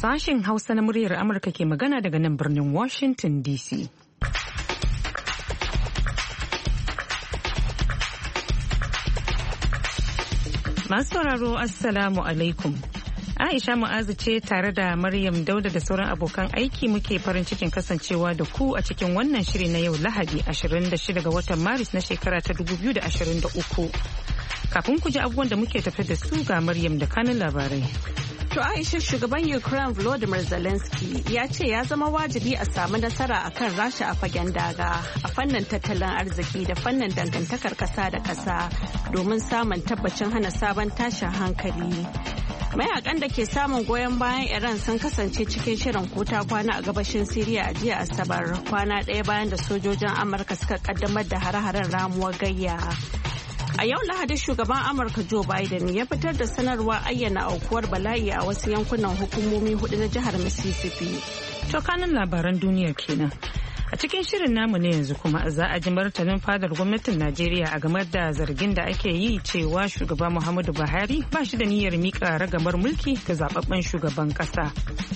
Sashen Hausa na muryar Amurka ke magana daga nan birnin Washington DC. Masu sauraro Assalamu alaikum. Aisha Mu'azu ce tare da Maryam Dauda da sauran abokan aiki muke farin cikin kasancewa da ku a cikin wannan shiri na yau Lahadi 26 ga watan Maris na shekara ta 2023. Kafin ku ji abubuwan da muke tafe da su ga Maryam da kanin labarai. To Aisha, shugaban Ukraine Volodymyr Zelensky ya ce ya zama wajibi a samu nasara akan Rasha a fagen daga a fannin tattalin arziki da fannin dangantakar ƙasa da ƙasa domin samun tabbacin hana sabon tashin hankali. Mayakan da ke samun goyon bayan Iran sun kasance cikin shirin kota kwana a gabashin Siriya a jiya Asabar, kwana ɗaya bayan da sojojin Amurka suka kaddamar da hare-haren ramuwar gayya. A yau Lahadi shugaban Amurka Joe Biden ya fitar da sanarwa ayyana aukuwar bala'i a wasu yankunan hukumomi 4 na jihar Mississippi. To kanin labaran duniyar kenan. A cikin shirin namu ne yanzu kuma za a ji martanin fadar gwamnatin Najeriya a game da zargin da ake yi cewa shugaba Muhammadu Buhari ba shi da niyyar miƙa ragamar mulki ga zababben shugaban ƙasa.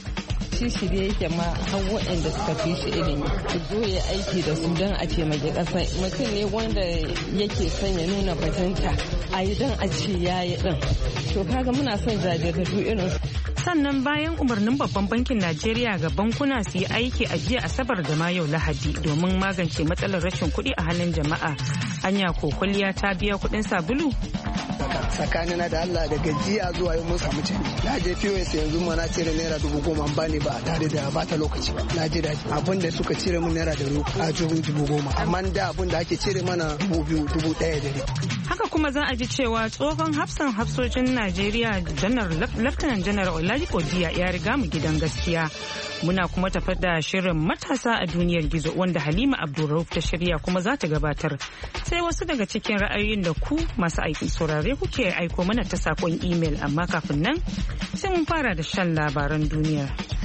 Shi da yake ma har waɗanda suka fi shi ilimi su zo ya aiki da su don a taimaki ƙasa mutum ne wanda yake son ya nuna bajinta a yi don a ce ya yi ɗin to kaga muna son jajirtattu irin su. Sannan bayan umarnin babban bankin Najeriya ga bankuna su yi aiki a jiya Asabar da ma yau Lahadi domin magance matsalar rashin kuɗi a hannun jama'a, anya ko kwalliya ta biya kuɗin sabulu? Tsakanina da Allah da gajiya zuwa yau mun samu canji. Na je POS yanzu ma na cire naira 10,000 an bani ba tare da bata lokaci ba. Na ji daɗi. Abin da suka cire mun naira 10,000 amma da abin da ake cire mana 2,000, 1,100. Haka kuma za a ji cewa tsohon hafsan hafsojin Najeriya janar Laftanan Janar Oladipo Diya ya riga mu gidan gaskiya. Muna kuma tafar da shirin matasa a duniyar gizo wanda Halima Abdulrauf ta shirya kuma za ta gabatar. Sai wasu daga cikin ra'ayoyin da ku masu aikin saurare kuke aiko mana ta sakon imel amma kafin nan sai mun fara da shan labaran duniya.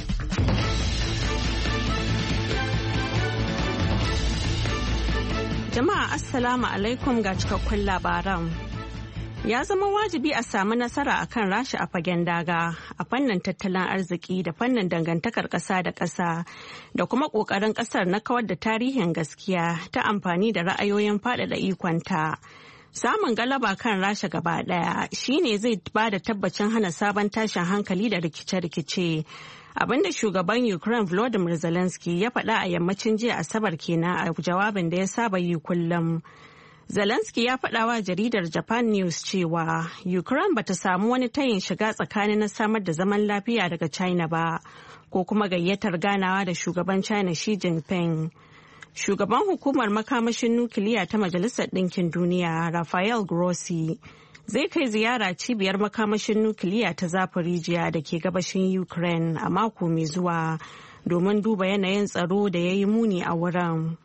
Jama'a Assalamu alaikum ga cikakkun labaran. Ya zama wajibi a samu nasara a kan Rasha a fagen daga a fannin tattalin arziki da fannin dangantakar ƙasa da ƙasa da kuma ƙoƙarin ƙasar na kawar da tarihin gaskiya ta amfani da ra'ayoyin faɗaɗa ikonta. Samun galaba kan Rasha gaba ɗaya shine zai ba da tabbacin hana sabon tashin hankali da rikice-rikice. Abinda shugaban Ukraine Volodymyr Zelensky ya faɗa a yammacin jiya Asabar kenan a jawabin da ya saba yi kullum. Zelensky ya faɗa wa jaridar Japan News cewa Ukraine bata samu wani tayin shiga tsakanin na samar da zaman lafiya daga China ba ko kuma gayyatar ganawa da shugaban China Xi Jinping. Shugaban hukumar makamashin nukiliya ta Majalisar Ɗinkin Duniya Rafael Grossi zai kai ziyara cibiyar makamashin nukiliya ta Zaporizhia da ke gabashin Ukraine a mako mai zuwa domin duba yanayin tsaro da ya yi muni a wurin.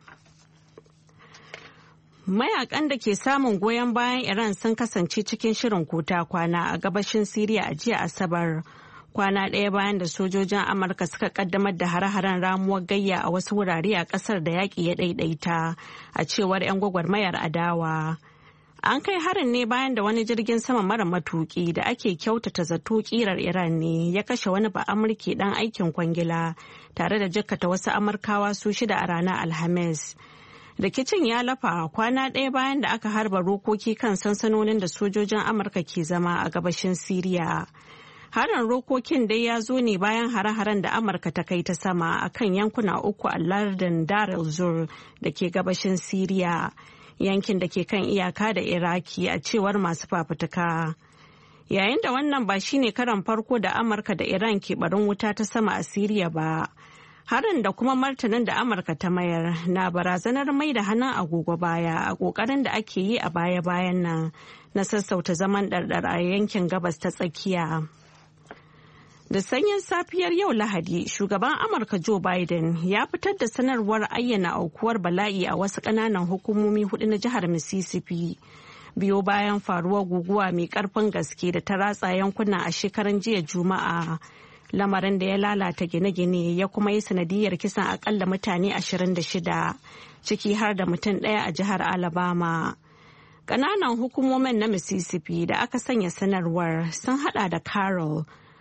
Mayakan da ke samun goyon bayan Iran sun kasance cikin shirin kota kwana a gabashin Siriya a jiya Asabar, kwana ɗaya bayan da sojojin Amurka suka kaddamar da hare-haren ramuwar gayya a wasu wurare a ƙasar da yaƙi ya ɗaiɗaita, a cewar 'yan gwagwarmayar adawa. An kai harin ne bayan da wani jirgin sama mara matuƙi da ake kyautata zato ƙirar Iran ne ya kashe wani ba'amurke ɗan aikin kwangila tare da jikkata wasu Amurkawa su 6 a ranar Alhamis. Rikicin ya lafa kwana ɗaya bayan da aka harba rokoki kan sansanonin da sojojin Amurka ke zama a gabashin Siriya. Harin rokokin dai ya zo ne bayan hare-haren da Amurka ta kai ta sama a kan yankuna 3 a lardin Dar el-Zur da ke gabashin Siriya, yankin da ke kan iyaka da Iraki a cewar masu fafutuka. Yayin da wannan ba shine karan farko da Amurka da Iran ke barin wuta ta sama a Siriya ba. Harin da kuma martanin da Amurka ta mayar na barazanar mai da hannun agogo baya a ƙoƙarin da ake yi a baya-bayan nan na sassauta zaman ɗarɗar a yankin gabas ta tsakiya. Da sanyin safiyar yau Lahadi, shugaban Amurka Joe Biden ya fitar da sanarwar ayyana aukuwar bala'i a wasu ƙananan hukumomi 4 na jihar Mississippi. Biyo bayan faruwar guguwa mai ƙarfin gaske da ta ratsa yankuna a shekaran jiya Juma'a. Lamarin da ya lalata gine-gine ya kuma yi sanadiyar kisan akalla mutane 26 ciki har da mutum ɗaya a jihar Alabama. Ƙananan hukumomin na Mississippi da aka sanya sanarwar sun hada da Carroll,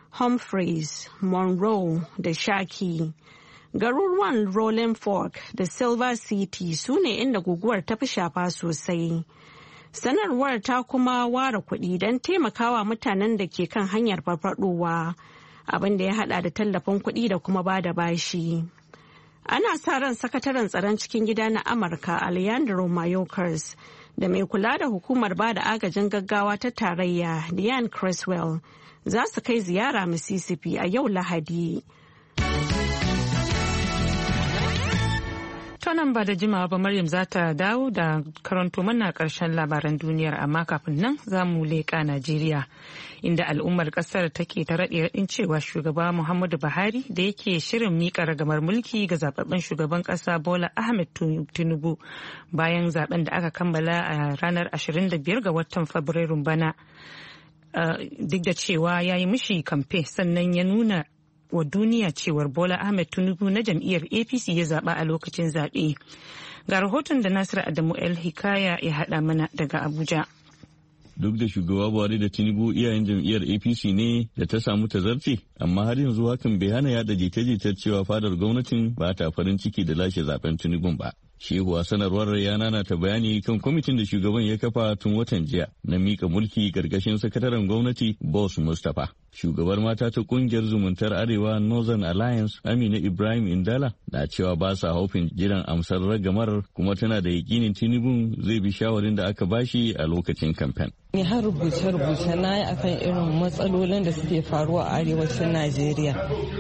Humphreys, Monroe da Shaki. Garuruwan Rolling Fork da Silver City su ne inda guguwar ta fi shafa sosai. Sanarwar ta kuma ware kuɗi don taimakawa mutanen da ke kan hanyar farfadowa, abin da ya hada da tallafin kuɗi da kuma ba da bashi. Ana sa ran sakataren tsaron cikin gida na Amurka Alejandro Mayorkas da mai kula da hukumar ba da agajin gaggawa ta tarayya Dianne Creswell za su kai ziyara Mississippi a yau Lahadi. Nan ba da jimawa ba Maryam za ta dawo da karanto mana karshen labaran duniyar, amma kafin nan za mu leƙa Najeriya inda al'ummar ƙasar take ta raɗe-raɗin cewa shugaba Muhammadu Buhari da yake shirin miƙa ragamar mulki ga zababben shugaban ƙasa Bola Ahmed Tinubu bayan zaben da aka kammala a ranar 25 ga watan Fabrairun bana, duk da cewa ya yi mishi kamfe sannan ya nuna wa duniya cewar Bola Ahmed Tinubu na jam'iyyar APC ya zaba a lokacin zaɓe. Ga rahoton da Nasiru Adamu El Hikaya ya haɗa mana daga Abuja. Duk da shugaba Buhari da Tinubu iyayen jam'iyyar APC ne da ta samu tazarce, amma har yanzu hakan bai hana yada jita-jitar cewa fadar gwamnatin ba ta farin ciki da lashe zaben Tinubun ba. Shehu a sanarwar ya nanata bayani kan kwamitin da shugaban ya kafa tun watan jiya na mika mulki karkashin sakataren gwamnati Boss Mustapha. Shugabar mata ta kungiyar zumuntar Arewa Northern Alliance Amina Ibrahim Indala na cewa ba sa haufin jiran amsar ragamar kuma tana da yakinin Tinubu zai bi shawarin da aka bashi a lokacin kamfen. Ni har rubuce-rubuce na yi akan irin matsalolin da suke faruwa a arewacin Najeriya.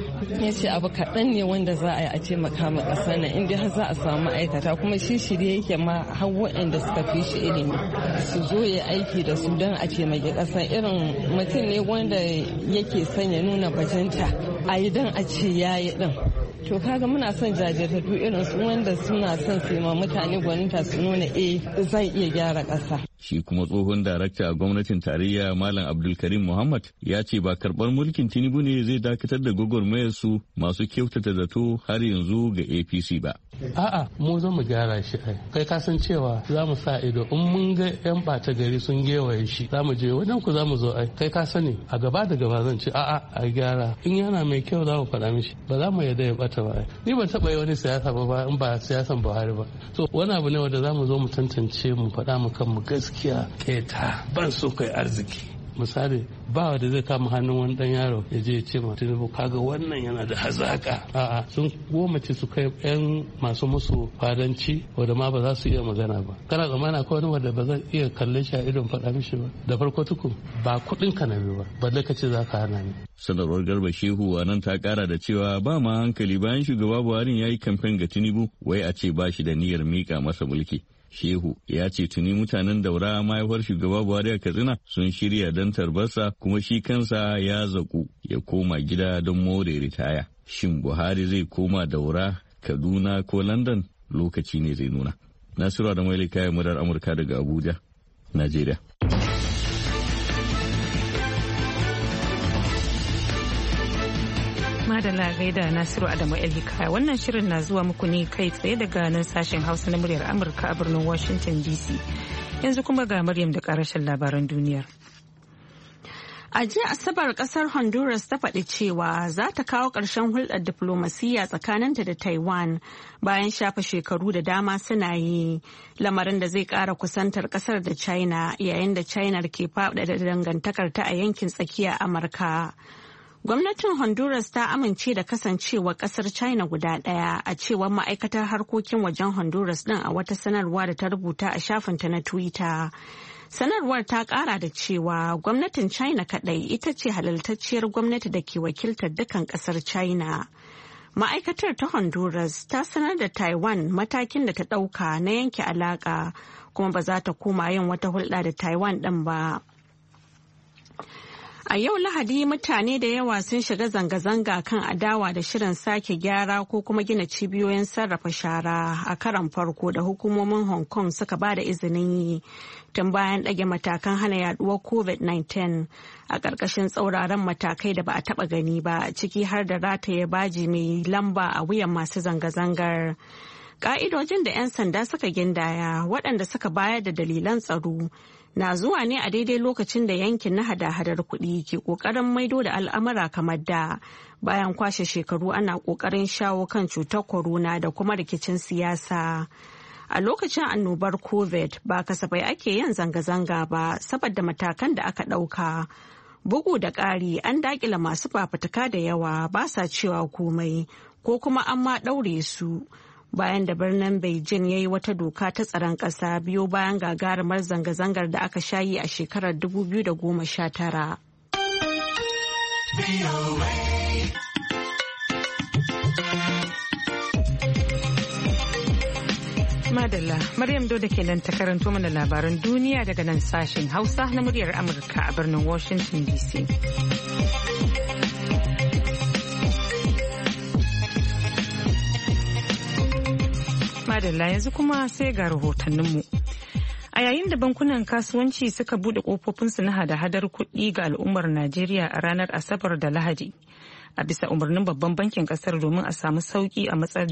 Ya ce abu kaɗan ne wanda za a yi a taimaka ma ƙasa nan inda har za a samu ma'aikata kuma shi shirye yake ma har waɗanda suka fi shi ilimi su zo ya aiki da su don a taimaki ƙasa. Irin mutum ne wanda yake son ya nuna bajinta a yi don a ce ya yi ɗin. To kaga muna son jajirtattu irin su wanda suna son su ma mutane gwaninta su nuna zai iya gyara ƙasa. Shi kuma tsohon darakta a gwamnatin tarayya Malam Abdulkarim Muhammad ya ce ba karɓar mulkin Tinubu ne zai dakatar da gwagwarmayar su masu kyautata zato har yanzu ga APC ba. A'a mu zo mu gyara shi kai ka san cewa za mu sa ido in mun ga yan ɓata gari sun gewaye shi za mu je wajen ku za mu zo kai ka sani a gaba da gaba zan ce a'a a gyara in yana mai kyau za mu faɗa mishi ba za mu yarda ya ɓata ba. Ni ban taɓa yi wani siyasa ba in ba siyasan Buhari ba. So wani abu ne wanda za mu zo mu tantance mu faɗa mu kanmu gaskiya keta ban so kai arziki. Misali ba wanda zai kama hannun wani dan yaro ya je ya ce ma Tinubu kaga wannan yana da hazaka. A'a sun gomace su kai yan masu musu fadanci wanda ma ba za su iya magana ba. Kana tsammana akwai wani wanda ba zan iya kalle shi a idon faɗa mishi ba. Da farko tukun ba kuɗin ka na ba balle ka ce za ka hana ni. Sanarwar Garba Shehu a nan ta kara da cewa ba ma hankali bayan shugaba Buhari ya yi kamfen ga Tinubu wai a ce ba shi da niyyar mika masa mulki. Shehu ya ce tuni mutanen Daura mahaifar shugaba Buhari a Katsina sun shirya don tarbarsa kuma shi kansa ya zaku ya koma gida don more ritaya. Shin Buhari zai koma Daura, Kaduna ko London lokaci ne zai nuna. Nasiru da Maili kayan murar Amurka daga Abuja, Najeriya. Madalla gaida Nasiru Adamu Elhikaya. Wannan shirin na zuwa muku ne kai tsaye daga nan sashen Hausa na muryar Amurka a birnin Washington DC. Yanzu kuma ga Maryam da karashin labaran duniyar. A jiya Asabar kasar Honduras ta faɗi cewa za ta kawo ƙarshen hulɗar diflomasiyya tsakaninta da Taiwan bayan shafa shekaru da dama suna yi, lamarin da zai ƙara kusantar ƙasar da China yayin da China ke faɗaɗa dangantakarta a yankin tsakiya Amurka. Gwamnatin Honduras ta amince da kasancewa kasar China guda ɗaya a cewar ma'aikatar harkokin wajen Honduras ɗin a wata sanarwa da ta rubuta a shafinta na Twitter. Sanarwar ta ƙara da cewa gwamnatin China kaɗai ita ce halaltacciyar gwamnati da ke wakiltar dukkan ƙasar China. Ma'aikatar ta Honduras ta sanar da Taiwan matakin da ta ɗauka na yanke alaƙa kuma ba za ta koma yin wata hulɗa da Taiwan ɗin ba. A yau Lahadi mutane da yawa sun shiga zanga-zanga kan adawa da shirin sake gyara ko kuma gina cibiyoyin sarrafa shara a karon farko da hukumomin Hong Kong suka ba da izinin yi tun bayan ɗage matakan hana yaduwar COVID-19 a ƙarƙashin tsauraran matakai da ba a taɓa gani ba ciki har da rataye baji mai lamba a wuyan masu zanga-zangar. Ƙa'idojin da 'yan sanda suka gindaya waɗanda suka bayar da dalilan tsaro na zuwa ne a daidai lokacin da yankin na hada-hadar kuɗi ke ƙoƙarin maido da al'amura kamar da bayan kwashe shekaru ana ƙoƙarin shawo kan cutar corona da kuma rikicin siyasa. A lokacin annobar COVID ba kasafai ake yin zanga-zanga ba saboda matakan da aka ɗauka. Bugu da ƙari an daƙila masu fafutuka da yawa ba sa cewa komai ko kuma an ma ɗaure su. Bayan da birnin Beijing ya yi wata doka ta tsaron ƙasa biyo bayan gagarumar zanga-zangar da aka shayi a shekarar 2019. Madalla, Maryam Doda kenan ta karanto mana labaran duniya daga nan sashen Hausa na muryar Amurka a birnin Washington DC. Madalla yanzu kuma sai ga rahotanninmu. A yayin da bankunan kasuwanci suka bude kofofinsu na hada-hadar kuɗi ga al'ummar Najeriya a ranar Asabar da Lahadi. A bisa umarnin babban bankin kasar domin a samu sauki a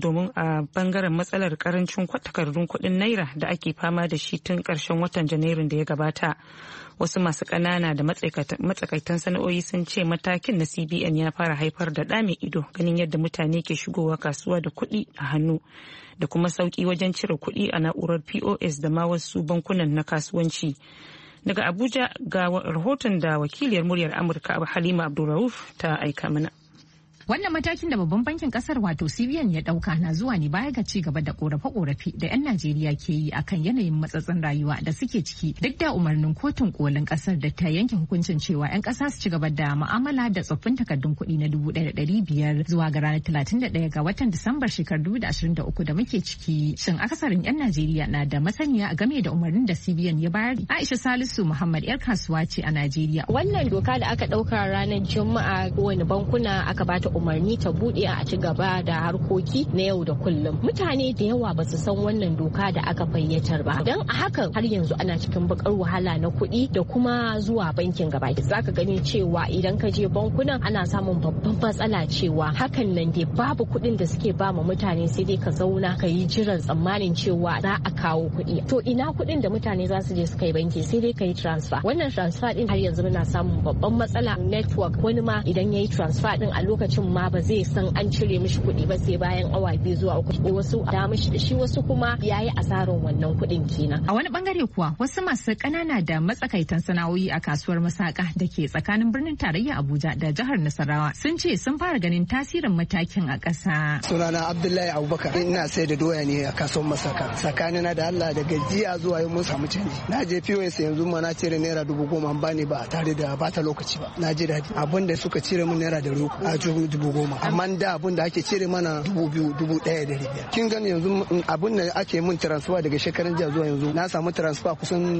bangaren matsalar karancin takardun kuɗin naira da ake fama da shi tun ƙarshen watan Janairun da ya gabata. Wasu masu ƙanana da matsakaitan sana'o'i sun ce matakin na CBN ya fara haifar da ɗa mai ido ganin yadda mutane ke shigowa kasuwa da kuɗi a hannu da kuma sauki wajen cire kuɗi a na'urar POS da ma wasu bankunan na kasuwanci. Daga Abuja ga rahoton da wakiliyar muryar Amurka Halima Abdulrauf ta aika mana. Wannan matakin da babban bankin kasar wato CBN ya dauka na zuwa ne baya ga ci gaba da korafe-korafe da 'yan Najeriya ke yi akan yanayin matsatsin rayuwa da suke ciki duk da umarnin kotun kolin kasar da ta yanke hukuncin cewa 'yan kasa su ci gaba da mu'amala da tsoffin takardun kuɗi na 1,500 zuwa ga ranar 31 ga watan Disambar shekarar 2023 da muke ciki. Shin akasarin 'yan Najeriya na da masaniya game da umarnin da CBN ya bayar? Aisha Salisu Muhammad 'yar kasuwa ce a Najeriya. Wannan doka da aka dauka ranar Juma'a kowane bankuna aka bata umarni ta bude a ci gaba da harkoki na yau da kullum. Mutane da yawa ba su san wannan doka da aka fayyatar ba. Don a hakan har yanzu ana cikin bakar wahala na kuɗi da kuma zuwa bankin gaba. Zaka gani cewa idan ka je bankunan ana samun babban matsala cewa hakan nan dai babu kuɗin da suke ba ma mutane sai dai ka zauna ka yi jiran tsammanin cewa za a kawo kuɗi. To ina kuɗin da mutane za su je su kai banki sai dai ka yi transfer. Wannan transfer din har yanzu muna samun babban matsala network. Wani ma idan ya yi transfer din a lokacin ma ba zai san an cire mishi kuɗi ba sai bayan awa 2 zuwa 3. Wasu da mishi da shi wasu kuma yayi asarar wannan kuɗin kenan. A wani bangare kuwa wasu masu ƙanana da matsakaitan sana'o'i a kasuwar Masaka da ke tsakanin birnin tarayya Abuja da jihar Nasarawa sun ce sun fara ganin tasirin matakin a ƙasa. Sunana Abdullahi Abubakar, ina sai da doya ne a kasuwar Masaka. Tsakanina da Allah da gajiya zuwa yau mun samu canji. Na je POS yanzu ma na cire naira 10,000 an bani ba tare da bata lokaci ba. Na ji daɗi. Abin da suka cire mun naira 10,000 amma da abun da ake cire mana 2,000-1,500. Kin gani yanzu abun da ake mun transfer daga shekaran jiya zuwa yanzu na samu transfer kusan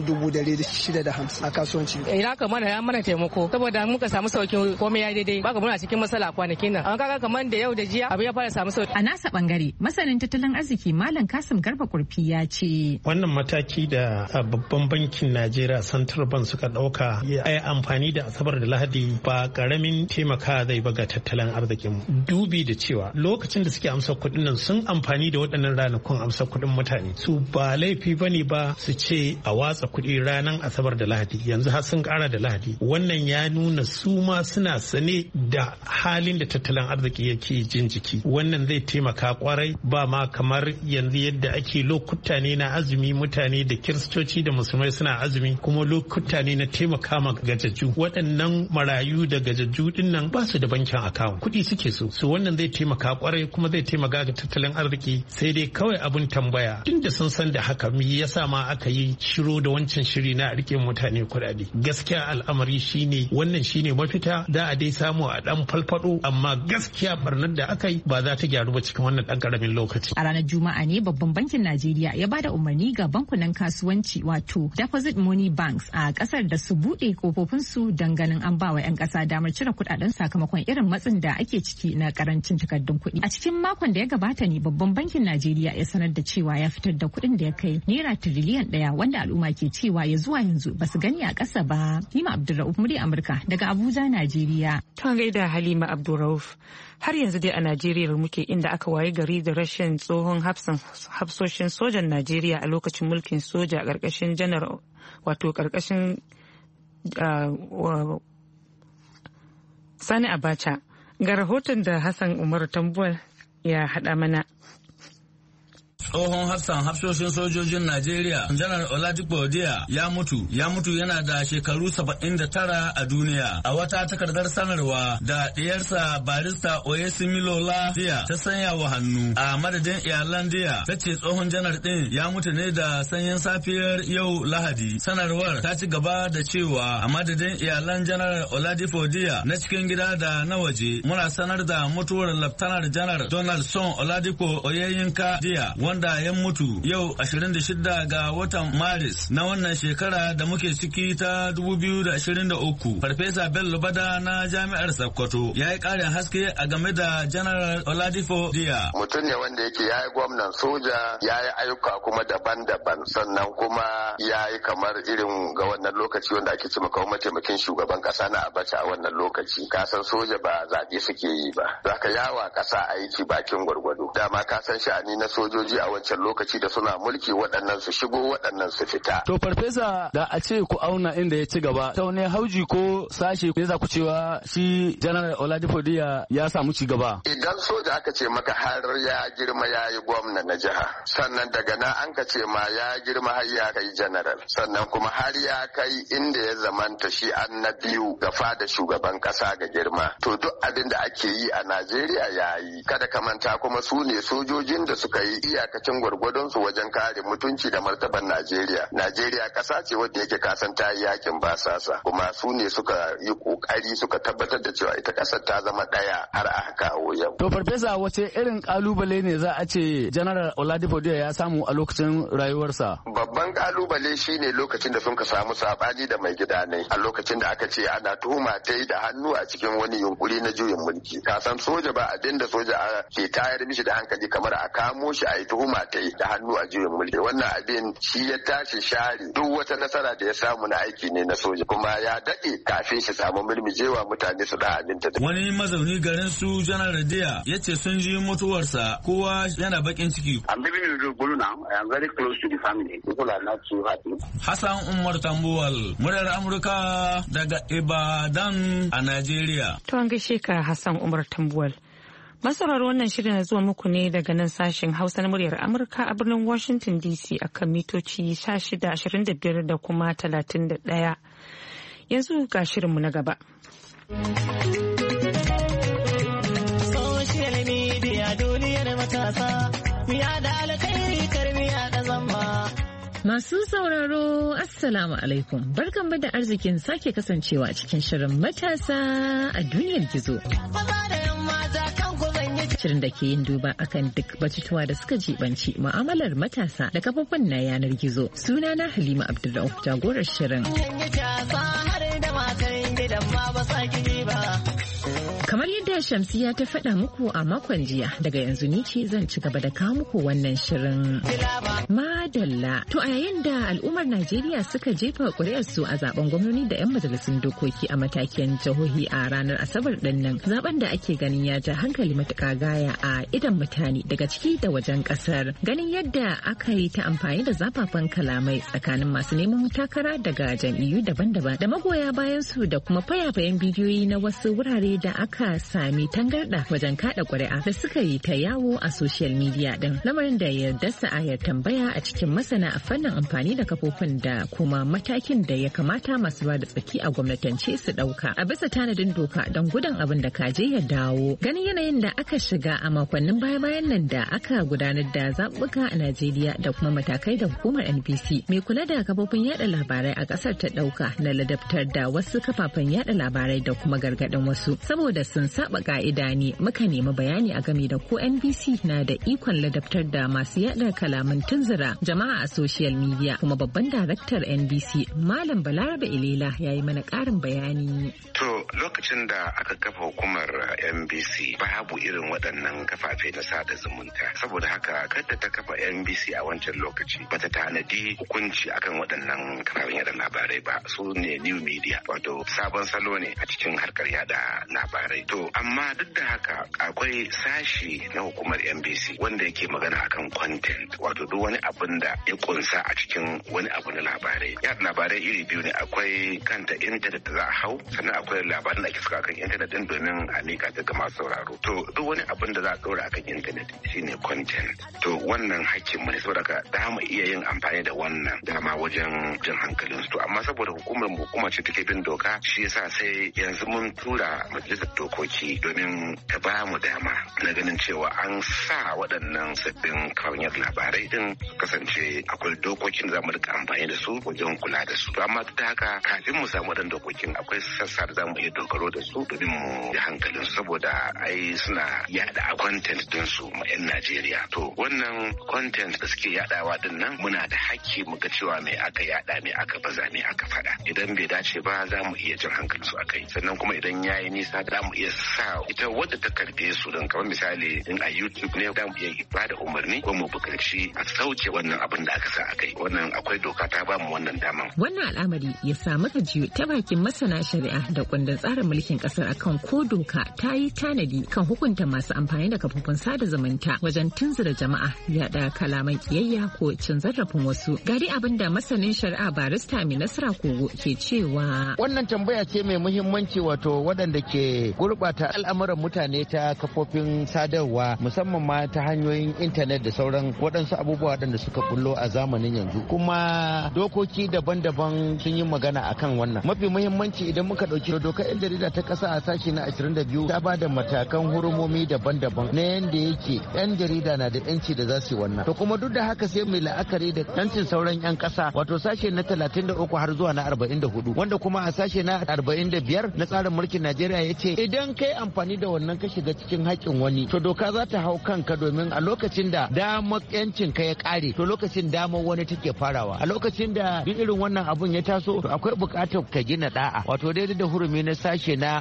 650 a kasuwanci. Ina kamar ya mana taimako saboda muka samu saukin komai ya daidai baka muna cikin matsala kwanakin nan. Amma kaga kamar da yau da jiya abu ya fara samu sauki. A nasa bangare masanin tattalin arziki Malam Kasim Garba Kurfi ya ce wannan mataki da babban bankin Najeriya Central Bank suka dauka ya yi amfani da Asabar da Lahadi ba karamin taimaka zai ba ga tattalin arzikin dubi da cewa lokacin da suke amsa kuɗin nan sun amfani da waɗannan ranakun amsa kuɗin mutane su ba laifi bane ba su ce a watsa kuɗi ranar Asabar da Lahadi yanzu har sun ƙara da Lahadi wannan ya nuna su ma suna sane da halin da tattalin arziki yake jin jiki wannan zai taimaka kwarai ba ma kamar yanzu yadda ake lokuta ne na azumi mutane da kiristoci da musulmai suna azumi kuma lokuta ne na taimaka ma gajaju waɗannan marayu da gajaju din nan ba su da bankin akawun kuɗi suke so wannan zai taimaka kwarai kuma zai taimaka ga tattalin arziki sai dai kawai abun tambaya tunda sun san da haka me yasa ma aka yi shiro da wancan shiri na rike mutane kuɗaɗe gaskiya al'amari shine wannan shine mafita da a dai samu a dan falfado amma gaskiya barnar da aka yi ba za ta gyaru ba cikin wannan dan karamin lokaci. A ranar Juma'a ne babban bankin Najeriya ya bada umarni ga bankunan kasuwanci wato Deposit Money Banks a kasar da su bude kofofin su dan ganin an bawa 'yan kasa damar cire kuɗaɗen sakamakon irin matsin da ake ciki na karancin takardun kuɗi. A cikin makon da ya gabata ne babban bankin Najeriya ya sanar da cewa ya fitar da kuɗin da ya kai naira tiriliyan 1 wanda al'umma ke cewa ya zuwa yanzu ba su gani a ƙasa ba. Halima Abdulrauf, murya Amurka daga Abuja, Najeriya. Ta gaida Halima Abdulrauf. Har yanzu dai a Najeriya muke inda aka waye gari da rashin tsohon hafsoshin sojan Najeriya a lokacin mulkin soja ƙarƙashin janar wato ƙarƙashin Sani Abacha. Ga rahoton da Hassan Umar Tambuwal ya haɗa mana. Tsohon hafsoshin sojojin Najeriya, Janar Oladipo Odiya ya mutu yana da shekaru 79 a duniya. A wata takardar sanarwa da ɗiyarsa barista Oyesimilola Diya ta sanya wa hannu a madadin iyalan Diya, ta ce tsohon janar ɗin ya mutu ne da sanyin safiyar yau Lahadi. Sanarwar ta ci gaba da cewa a madadin iyalan Janar Oladipo Diya na cikin gida da na waje, muna sanar da mutuwar Laftanar Janar Donaldson Oladipo Oyeyinka Diya, wanda ya mutu yau 26 ga watan Maris na wannan shekara da muke ciki ta 2023. Farfesa Bello Bada na Jami'ar Sokoto ya yi ƙarin haske a game da General Oladipo Diya. Mutum ne wanda yake ya yi gwamnan soja, ya yi ayyuka kuma daban-daban, sannan kuma ya yi kamar irin ga wannan lokaci wanda ake ce maka mataimakin shugaban ƙasa na Abacha a wannan lokaci. Kasan soja ba zaɓe suke yi ba. Zaka yawa ƙasa aiki bakin gwargwado. Dama ka san sha'ani na sojoji a wancan lokaci da suna mulki, waɗannan su shigo waɗannan su fita. To farfesa, da a ce ku auna inda ya ci gaba, ta wani hauji ko sashe ne za ku cewa shi Janar Oladipo Diya ya samu ci gaba? Idan soja aka ce maka har ya girma ya yi gwamna na jiha, sannan daga nan an ka ce ma ya girma har ya kai general, sannan kuma har ya kai inda ya zamanta shi an na biyu ga fada shugaban ƙasa ga girma. To duk abin da ake yi a Najeriya ya yi. Kada ka manta kuma su ne sojojin da suka yi iyakacin gwargwadon su wajen kare mutunci da martaban Najeriya. Najeriya ƙasa ce wadda yake kasan ta yi yakin basasa, kuma su ne suka yi kokari suka tabbatar da cewa ita ƙasar ta zama ɗaya har a kawo yau. To farfesa, wace irin kalubale ne za a ce General Oladipo Diya ya samu a lokacin rayuwarsa? Babban kalubale shine lokacin da sun ka samu sabani da mai gida ne, a lokacin da aka ce ana tuhuma ta yi da hannu a cikin wani yunkuri na juyin mulki. Kasan soja ba abin da soja ke tayar mishi da hankali kamar a kamo shi a yi tuhuma ta yi da hannu a juyin mulki. Wannan abin shi ya tashi share duk wata nasara da ya samu na aiki ne na soja, kuma ya daɗe kafin shi samu mulmijewa mutane su da aminta da. Wani mazauni garin su Janar Diya ya ce sun ji mutuwarsa, kowa yana bakin ciki. I'm living in Rugulu now. I am very close to the family. People are not too happy. Hassan Umar Tambuwal, muryar Amurka daga Ibadan a Najeriya. To an gaishe ka Hassan Umar Tambuwal. Masarar wannan shirin na zuwa muku ne daga nan sashen Hausa na muryar Amurka a birnin Washington DC akan mitoci 1625 da kuma 31. Yanzu ga shirinmu na gaba. Social media duniyar matasa, miya da alkhairi karmiya da zamba. Masu sauraro, Assalamu alaikum. Barkanmu da arzikin sake kasancewa cikin shirin matasa a duniyar gizo. Shirin da ke yin duba akan duk batutuwa da suka jibanci mu'amalar matasa da kafofin na yanar gizo. Sunana Halima Abdulrauf, jagorar shirin. Kamar yadda Shamsiya ta faɗa muku a makon jiya, daga yanzu ni ce zan ci gaba da kawo muku wannan shirin. Madalla. To a yayin da al'ummar Najeriya suka jefa ƙuri'arsu a zaben gwamnoni da 'yan majalisun dokoki a matakin jihohi a ranar Asabar ɗin nan, zaben da ake ganin ya ja hankali matuƙa gaya a idan mutane daga ciki da wajen ƙasar. Ganin yadda aka yi ta amfani da zafafan kalamai tsakanin masu neman takara daga jam'iyyu daban-daban da magoya bayan su da kuma fayafayen bidiyoyi na wasu wurare da aka sami tangarɗa wajen kaɗa ƙuri'a da suka yi ta yawo a social media ɗin. Lamarin da ya dasa ayar tambaya a cikin masana a fannin amfani da kafofin da kuma matakin da ya kamata masu ruwa da tsaki a gwamnatance su ɗauka a bisa tanadin doka don gudun abin da kaje ya dawo. Ganin yanayin da aka shiga a makonnin baya-bayan nan da aka gudanar da zaɓuɓɓuka a Najeriya da kuma matakai da hukumar NBC mai kula da kafofin yada labarai a ƙasar ta ɗauka na ladabtar da wasu kafafen yada labarai da kuma gargaɗin wasu saboda sun saba ka'ida ne, muka nemi bayani a game da ko NBC na da ikon ladabtar da masu yada kalaman tunzura jama'a a a social media kuma babban daraktar NBC Malam Balarabe Ilela ya yi mana ƙarin bayani. To lokacin da aka kafa hukumar NBC babu irin waɗannan kafafe na sada zumunta, saboda haka kada ta kafa NBC a wancan lokaci bata tanadi hukunci akan waɗannan kafafen yada labarai ba. Su ne new media, wato sabon salo ne a cikin harkar yada labarai. To amma duk da haka akwai sashi na hukumar NBC wanda yake magana akan content, wato duk wani abin da ya kunsa a cikin wani abu na labarai. Yada labarai iri biyu ne, akwai kanta intanet da za a hau, sannan akwai labaran da ake saka kan intanet din domin a mika ta ga masu sauraro. To duk wani abin da za a ɗora akan intanet shine content. To wannan hakkin mu ne, saboda ka da mu iya yin amfani da wannan dama wajen jin hankalin su. To amma saboda hukuma ce take bin doka, shi yasa sai yanzu mun tura majalisar dokoki domin ta ba mu dama na ganin cewa an sa waɗannan sabbin kawanyar labarai din kasance akwai dokokin za mu rika amfani da su wajen kula da su. To amma duk da haka kafin mu samu waɗannan dokokin akwai sassa da za mu iya dogaro da su domin mu yi hankalin su, saboda ai suna yada content din su ma 'yan Najeriya. To wannan content da suke yadawa din nan muna da hakki mu ga cewa me aka yada, me aka baza, me aka faɗa. Idan bai dace ba za mu iya jin hankalin su akai. Sannan kuma idan yayi nisa za mu iya sa ita wadda ta karbe su don kamar misali in a YouTube ne za mu iya ba da umarni ko mu buƙaci a sauke wannan abin da aka sa akai. Wannan akwai doka ta ba mu wannan daman. Wannan al'amari ya samu jiyo ta bakin masana shari'a da kundin tsarin mulkin kasar akan ko doka ta yi tanadi kan hukunta masu amfani da kafofin sada zumunta wajen tunzura jama'a yaɗa kalaman kiyayya ko cin zarafin wasu. Gari abin da masanin shari'a barista mai nasara kogo ke cewa. Wannan tambaya ce mai muhimmanci, wato waɗanda ke gurɓata al'amuran mutane ta kafofin sadarwa musamman ma ta hanyoyin intanet da sauran waɗansu abubuwa waɗanda suka bullo a zamanin yanzu. Kuma dokoki daban-daban sun yi magana akan wannan. Mafi muhimmanci idan muka ɗauki dokar 'yan jarida ta ƙasa a sashi na 22 ta ba da matakan hurumomi daban-daban na yanda yake 'yan jarida na da 'yanci da za su yi wannan. To kuma duk da haka sai mai la'akari da 'yancin sauran 'yan ƙasa, wato sashe na 33 har zuwa na 44, wanda kuma a sashe na 45 na tsarin mulkin Najeriya ya ce idan kai amfani da wannan ka shiga cikin haƙƙin wani, to doka za ta hau kanka, domin a lokacin da damar 'yancin ka ya ƙare to lokacin damar wani take farawa. A lokacin da duk irin wannan abun ya taso, to akwai buƙatar ka gina da'a, wato daidai da hurumi na sashe na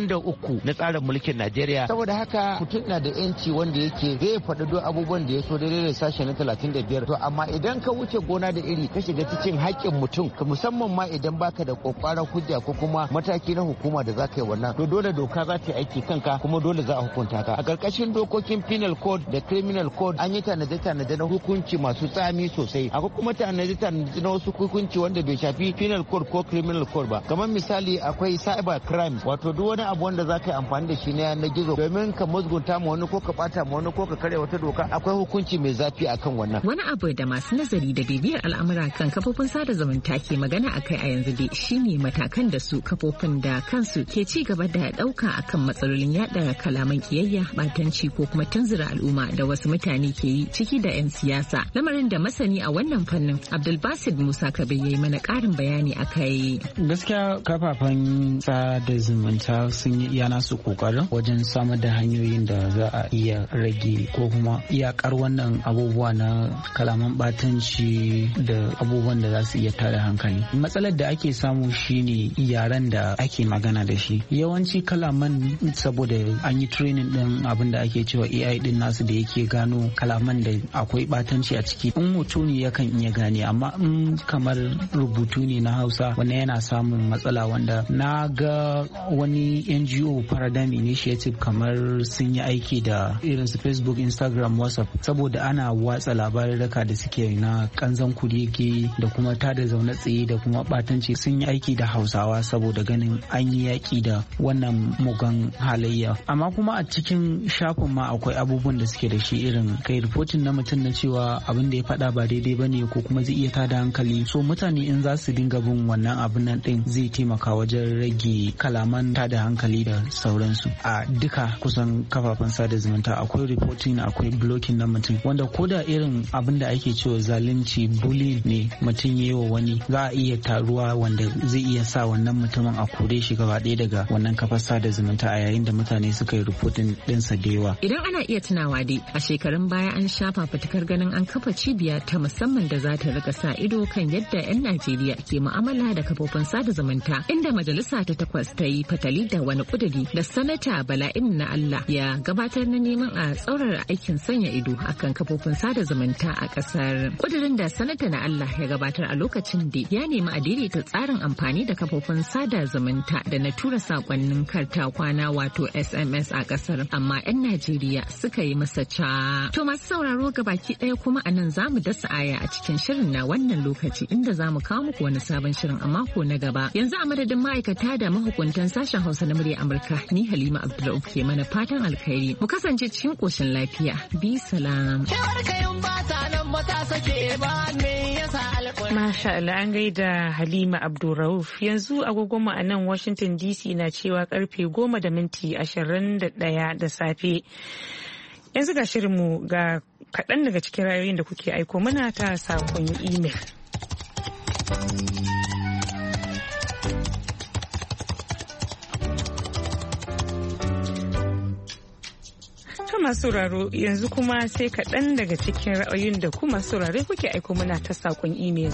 23 na tsarin mulkin Najeriya. Saboda haka mutum na da 'yanci wanda yake zai faɗi duk abubuwan da ya so daidai da sashe na 35. To amma idan ka wuce gona da iri ka shiga cikin haƙƙin mutum, musamman ma idan baka da ƙwaƙwaran hujja ko kuma mataki na hukuma da za ka yi wannan, to dole doka za ta yi aiki kanka kuma dole za a hukunta ka. A ƙarƙashin dokokin penal code da criminal code an yi tanaje-tanaje na hukunci masu tsami sosai. Akwai kuma tanaje-tanaje na wasu hukunci wanda bai shafi penal code ko criminal code ba. Kamar misali akwai cyber crimes, wato duk wani abu wanda za ka yi amfani da shi na yanar gizo domin ka musgunta ma wani ko ka ɓata ma wani ko ka karya wata doka, akwai hukunci mai zafi akan wannan. Wani abu da masu nazari da bibiyar al'amura kan kafofin sada zumunta ke magana akai a yanzu dai shine matakan da su kafofin da kansu ke ci gaba da ɗauka akan matsalolin yada kalaman kiyayya, batanci ko kuma tanzura al'umma da wasu mutane ke yi ciki da 'yan siyasa. Lamarin da masani a wannan fannin Abdulbasid Musa Kabe ya yi mana ƙarin bayani akai. Gaskiya kafafen sada zumunta sun yi iya nasu kokarin wajen samar da hanyoyin da za a iya rage ko kuma iyakar wannan abubuwa na kalaman batanci da abubuwan da za su iya tada hankali. Matsalar da ake samu shine yaren da ake magana da shi. Yawanci kalaman saboda an yi training din abin da ake cewa AI din nasu da yake gano kalaman da akwai batanci a ciki. In mutum ne yakan iya gane, amma in kamar rubutu ne na Hausa wannan yana samun matsala, wanda na ga wani NGO Paradigm Initiative kamar sun yi aiki da irin su Facebook, Instagram, WhatsApp, saboda ana watsa labarurruka da suke na kanzan kurege da kuma tada zaune tsaye da kuma batanci. Sun yi aiki da Hausawa saboda ganin an yi yaki da wannan mugan halayya. Amma kuma a cikin shafin ma akwai abubuwan da suke da shi, irin kai reporting na mutum na cewa abin da ya faɗa ba daidai bane ko kuma zai iya tada hankali. So mutane in za su dinga bin wannan abin nan din zai taimaka wajen rage kalaman tada hankali da sauransu. A duka kusan kafafen sada zumunta akwai reporting, akwai blocking na mutum, wanda ko da irin abin da ake cewa zalunci bullying ne mutum yi wa wani, za a iya taruwa wanda zai iya sa wannan mutumin a kore shi gaba ɗaya daga wannan kafar sada zumunta a yayin da mutane suka yi rubutin ɗinsa da yawa. Idan ana iya tunawa dai a shekarun baya an shafa fitakar ganin an kafa cibiya ta musamman da za ta rika sa ido kan yadda 'yan Najeriya ke mu'amala da kafofin sada zumunta, inda majalisa ta 8 ta yi fatali da wani kuduri da sanata Bala'im na Allah ya gabatar na neman a tsaurara aikin sanya ido akan kafofin sada zumunta a kasar. Kudirin da sanata na Allah ya gabatar a lokacin da ya nemi a daidaita tsarin amfani da kafofin sada zumunta da na tura sakonnin karta kwana wato SMS a kasar, amma 'yan Najeriya suka yi masa ca. To masu sauraro gabaki ɗaya kuma a nan za mu dasa aya a cikin shirin na wannan lokaci, inda za mu kawo muku wani sabon shirin a mako na gaba. Yanzu a madadin ma'aikata da mahukuntan sashen Hausa na murya Amurka, ni Halima Abdulrauf ke mana fatan alkhairi. Mu kasance cikin koshin lafiya. Bi salam. Masha Allah, an gaida Halima Abdulrauf. Yanzu agogon mu a nan Washington DC na cewa karfe 10:21 da safe. Yanzu ga shirinmu ga kaɗan daga cikin ra'ayoyin da kuke aiko mana ta sakon imel. Masu sauraro yanzu kuma sai kaɗan daga cikin ra'ayoyin da kuma saurare kuke aiko mana ta saƙon imel.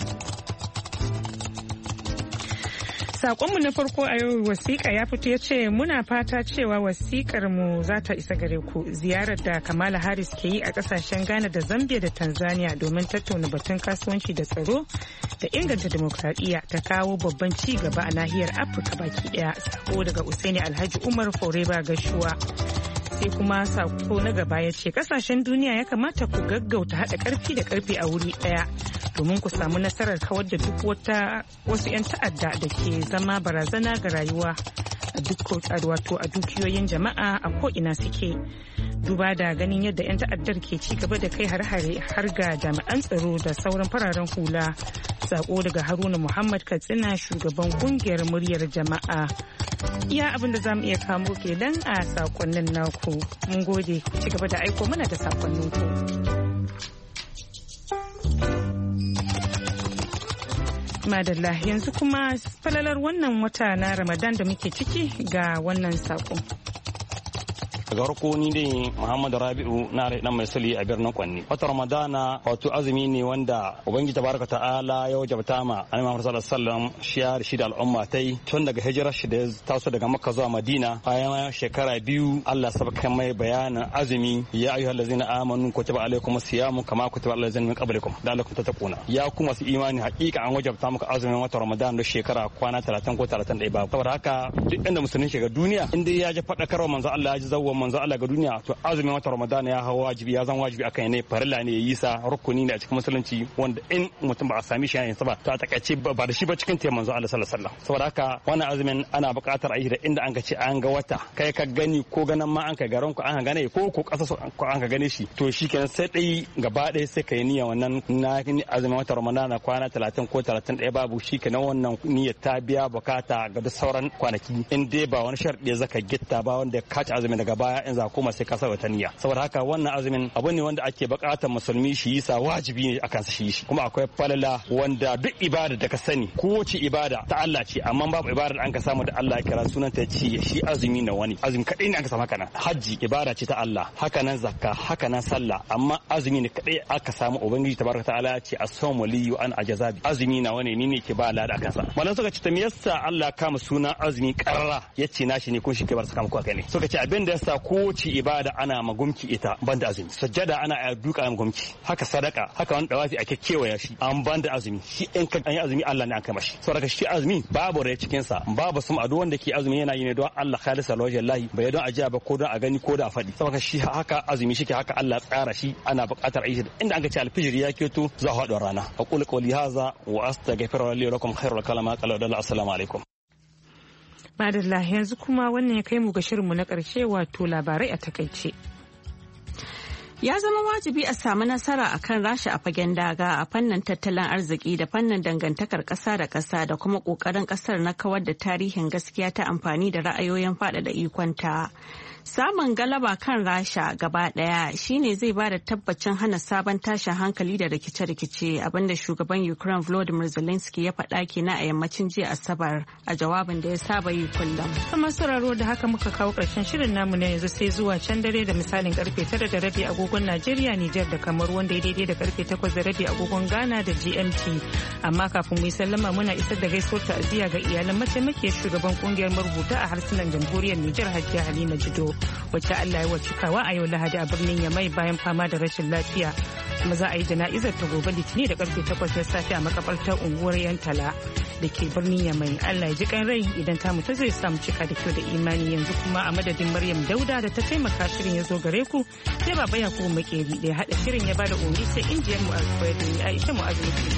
Saƙonmu na farko a yau wasiƙa ya fito ya ce muna fata cewa wasiƙar mu za ta isa gare ku. Ziyarar da Kamala Harris ke yi a ƙasashen Ghana da Zambia da Tanzania domin tattauna batun kasuwanci da tsaro da inganta demokradiyya ta kawo babban ci gaba a nahiyar Afirka baki ɗaya. Sako daga Usaini Alhaji Umar Foreba Gashuwa. Sai kuma sako na gaba ya ce kasashen duniya ya kamata ku gaggauta haɗa ƙarfi da ƙarfi a wuri ɗaya domin ku samu nasarar kawar da duk wasu 'yan ta'adda da ke zama barazana ga rayuwa a dukiyoyin jama'a a ko'ina suke. Duba da ganin yadda 'yan ta'addar ke ci gaba da kai har-hare har ga jami'an tsaro da sauran fararen hula. Sako daga Haruna Muhammad Katsina, shugaban kungiyar muryar jama'a. Iya abin da za mu iya kamo kenan a sakonnin naku. Mun gode, ku ci gaba da aiko mana da sakonninku. Madalla, yanzu kuma falalar wannan wata na Ramadan da muke ciki ga wannan sakon. daga farko ni dai Muhammadu Rabi'u na rai dan mai sali a birnin Kwanni. Wata Ramadana wato azumi ne wanda Ubangiji tabaraka ta'ala ya wajabta ma Annabi Muhammad sallallahu alaihi wasallam shi da al'umma tai tun daga hijirar shi da ya taso daga Makka zuwa Madina bayan shekara biyu Allah sabaka mai bayanin azumi ya ayyuhallazina amanu kutiba alaikumus siyamu kama kutiba alal ladzina min qablikum la'allakum tattaquna. Ya kuma su imani hakika an wajabta muku azumin wata Ramadan da shekara kwana 30 ko 31 ba. Saboda haka duk inda musulmi shiga duniya inda ya ji fadakarwa manzo Allah ya ji zawwan manzo Allah ga duniya to azumin wata Ramadan ya hawa wajibi ya zan wajibi akan ne farilla ne yi sa rukuni ne a cikin musulunci wanda in mutum ba a sami shi yayin sa ba ta takaice ba da shi ba cikin te manzo Allah sallallahu alaihi wasallam. Saboda haka wannan azumin ana buƙatar a yi da inda an ka ce an ga wata kai ka gani ko ganan ma an ka garan ku an gane ko ƙasa ko an ka gane shi to shikenan sai dai gaba ɗaya sai kai niyya wannan na azumin wata Ramadan kwana 30 ko 31 babu shikenan wannan niyyar ta biya bukata ga duk sauran kwanaki in dai ba wani sharɗi zaka gitta ba wanda ka ci azumin daga baya in za koma sai ka sa wata niyya. Saboda haka wannan azumin abu ne wanda ake buƙatar musulmi shi yi sa wajibi ne akan sa shi kuma akwai falala wanda duk ibada da ka sani kowace ibada ta Allah ce amma babu ibada da an ka samu da Allah ya kira sunan ta ce shi azumi na wani azumi kadai ne an ka samu haka nan. Hajji ibada ce ta Allah haka nan zakka haka nan sallah amma azumi ne kadai aka samu ubangiji tabaraka ta'ala ya ce as-sawmu li an ajazabi azumi na wani ne ke ba lada akan sa. Mallan suka ce ta me yasa Allah kama sunan azumi karra yace nashi ne kun shi ke bar saka muku ne. Suka ce abin da yasa kowace ibada ana magumki ita banda azumi sajjada ana duka magumki haka sadaka haka wani dawafi ake kewaya shi an banda azumi shi in ka yi azumi Allah ne an kai mashi. Saboda shi azumi babu rai cikin sa babu sum adu wanda ke azumi yana yi ne don Allah khalisa wajhallahi bai don ajiya ba ko don a gani ko don a faɗi. Saboda shi haka azumi shi ke haka Allah tsara shi ana buƙatar ayi inda an ga ce alfijir ya keto za haɗu rana. Aqulu qawli hadha wa astaghfiru li wa lakum khairul kalama qala assalamu alaikum. Madalla yanzu kuma wannan ya kai mu ga shirinmu na ƙarshe wato labarai a takaice. Ya zama wajibi a samu nasara a kan Rasha a fagen daga a fannin tattalin arziki da fannin dangantakar ƙasa da ƙasa da kuma ƙoƙarin ƙasar na kawar da tarihin gaskiya ta amfani da ra'ayoyin faɗaɗa ikonta. Samun galaba kan Rasha gaba daya shine zai ba da tabbacin hana sabon tashin hankali da rikice-rikice, abinda shugaban Ukraine Volodymyr Zelensky ya faɗa kenan a yammacin jiya Asabar a jawabin da ya saba yi kullum. Kamar sauraro da haka muka kawo ƙarshen shirin namu na yanzu sai zuwa can dare da misalin karfe 9:30 agogon Najeriya, Nijar da kamar wanda ya daidai da karfe 8:30 agogon Ghana da GMT. Amma kafin mu yi sallama muna isar da gaisuwar ta'aziyya ga iyalan mataimakiyar shugaban kungiyar marubuta a harsunan jamhuriyar Nijar Hajiya Halima Jido, wacce Allah ya wacikawa a yau Lahadi a birnin Yamai bayan fama da rashin lafiya. Kuma za a yi jana'izar ta gobe Litinin da karfe 8 na safe a makabartar unguwar Yantala da ke birnin Yamai. Allah ya ji kan rai idan ta mutu zai samu cika da kyau da imani. Yanzu kuma a madadin Maryam Dauda da ta taimaka shirin ya zo gare ku, sai Baba Yakubu Makeri da ya haɗa shirin ya bada umarni, sai injiyar mu Aisha Mu'azu